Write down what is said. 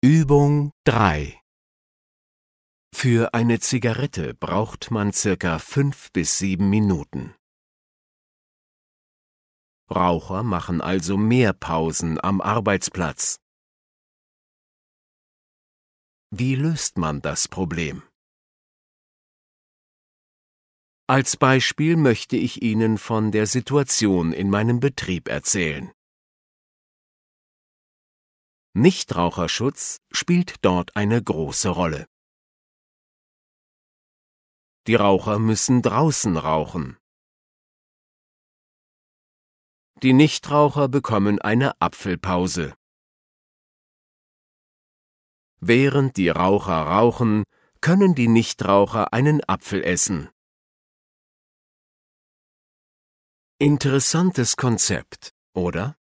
Übung 3. Für eine Zigarette braucht man circa 5 bis 7 Minuten. Raucher machen also mehr Pausen am Arbeitsplatz. Wie löst man das Problem? Als Beispiel möchte ich Ihnen von der Situation in meinem Betrieb erzählen. Nichtraucherschutz spielt dort eine große Rolle. Die Raucher müssen draußen rauchen. Die Nichtraucher bekommen eine Apfelpause. Während die Raucher rauchen, können die Nichtraucher einen Apfel essen. Interessantes Konzept, oder?